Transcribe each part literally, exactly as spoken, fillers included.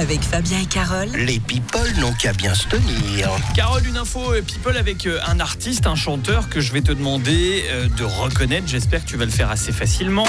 Avec Fabien et Carole. Les people n'ont qu'à bien se tenir. Carole, une info people avec un artiste, un chanteur que je vais te demander de reconnaître. J'espère que tu vas le faire assez facilement.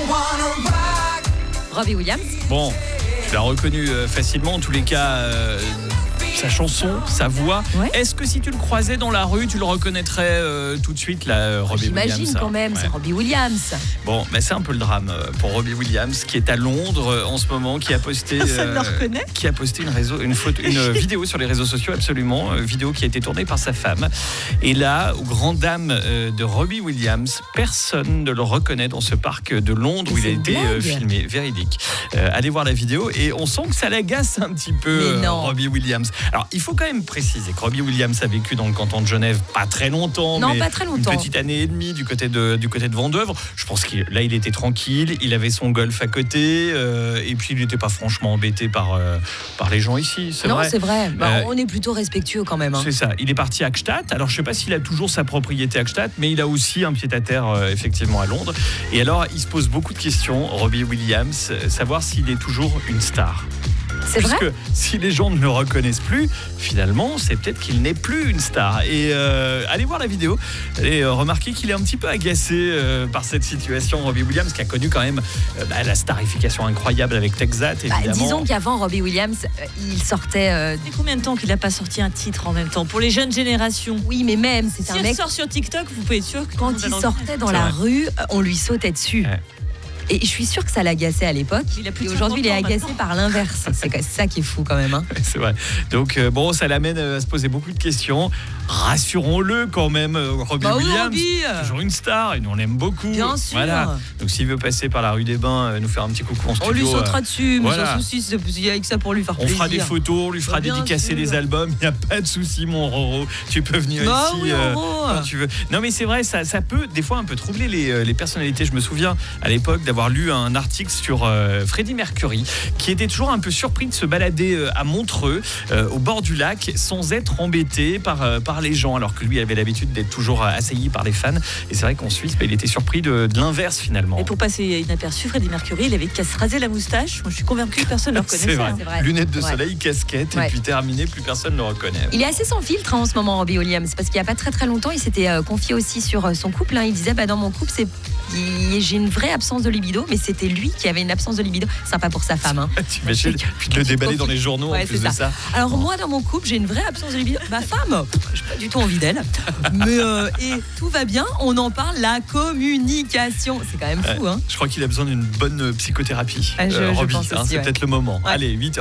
Robbie Williams. Bon, tu l'as reconnu facilement, en tous les cas, euh, sa chanson, sa voix. Ouais. Est-ce que si tu le croisais dans la rue, tu le reconnaîtrais euh, tout de suite, là, Robbie Williams? J'imagine quand même, ouais. C'est Robbie Williams. Bon, bah, c'est un peu le drame pour Robbie Williams, qui est à Londres euh, en ce moment, qui a posté, Personne ne le reconnaît. qui a posté une, réseau, une, photo, une vidéo sur les réseaux sociaux, absolument, euh, vidéo qui a été tournée par sa femme. Et là, aux grandes dames euh, de Robbie Williams, personne ne le reconnaît dans ce parc de Londres où il a été euh, filmé, véridique. Euh, allez voir la vidéo et on sent que ça l'agace un petit peu, euh, Robbie Williams. Alors, il faut quand même préciser que Robbie Williams a vécu dans le canton de Genève pas très longtemps, non, mais pas très longtemps. une petite année et demie du côté de, du côté de Vendeuvre. Je pense que là, il était tranquille, il avait son golf à côté, euh, et puis il n'était pas franchement embêté par, euh, par les gens ici, c'est non, vrai. Non, c'est vrai. Bah, Euh, on est plutôt respectueux quand même. Hein. C'est ça. Il est parti à Gstaad. Alors, je ne sais pas s'il a toujours sa propriété à Gstaad, mais il a aussi un pied-à-terre, euh, effectivement, à Londres. Et alors, il se pose beaucoup de questions, Robbie Williams, euh, savoir s'il est toujours une star. C'est vrai. Puisque si les gens ne le reconnaissent plus, finalement, c'est peut-être qu'il n'est plus une star. Et euh, allez voir la vidéo et euh, remarquez qu'il est un petit peu agacé euh, par cette situation. Robbie Williams, qui a connu quand même euh, bah, la starification incroyable avec Texas, évidemment. Bah, disons qu'avant, Robbie Williams, euh, il sortait... Euh, C'est combien de temps qu'il n'a pas sorti un titre en même temps pour les jeunes générations? Oui, mais même, c'est Si un il mec... sort sur TikTok, vous pouvez être sûr que Quand il sortait dans la rue, on lui sautait dessus. Ouais. Et je suis sûre que ça l'agaçait à l'époque. Il a plus Et de aujourd'hui, il est cinquante ans agacé maintenant. par l'inverse. C'est ça qui est fou quand même. Hein. C'est vrai. Donc, euh, bon, ça l'amène à se poser beaucoup de questions. Rassurons-le quand même, euh, Robbie Bah oui, Williams. Robbie. Toujours une star et nous on l'aime beaucoup. Bien sûr. Voilà. Donc, s'il veut passer par la rue des Bains, euh, nous faire un petit coucou en studio. On lui sautera euh, dessus, mais voilà. sans souci, il y a que ça pour lui faire On plaisir. fera des photos, on lui fera Bah, bien dédicacer sûr. les albums. Il n'y a pas de souci, mon Roro. Tu peux venir Bah ici oui, euh, Roro. quand tu veux. Non, mais c'est vrai, ça, ça peut des fois un peu troubler les, euh, les personnalités. Je me souviens à l'époque d'avoir lu un article sur euh, Freddie Mercury, qui était toujours un peu surpris de se balader euh, à Montreux, euh, au bord du lac, sans être embêté par, euh, par les gens, alors que lui avait l'habitude d'être toujours assailli par les fans. Et c'est vrai qu'en Suisse, bah, il était surpris de, de l'inverse finalement. Et pour passer inaperçu, Freddie Mercury, il avait qu'à se raser la moustache. Moi, je suis convaincue que personne ne le reconnaissait. C'est vrai. hein. C'est vrai. Lunettes de Ouais. soleil, casquette, Ouais. et puis terminé, plus personne ne le reconnaît. Il est assez sans filtre hein, en ce moment, Robbie Williams, parce qu'il n'y a pas très très longtemps, il s'était euh, confié aussi sur euh, son couple. Hein. Il disait, bah, dans mon couple, c'est... il- j'ai une vraie absence de libido, mais c'était lui qui avait une absence de libido. Sympa pour sa femme. Hein. T'imagines, puis de le déballer dans les journaux Ouais, en plus c'est de ça. ça. Alors moi, dans mon couple, j'ai une vraie absence de libido. Ma femme, j'ai pas du tout envie d'elle. Mais euh, et tout va bien, on en parle, la communication. C'est quand même fou, hein. Je crois qu'il a besoin d'une bonne psychothérapie. Ah, je- je Robbie, pense aussi, c'est ouais. peut-être le moment. Ouais. Allez, huit heures.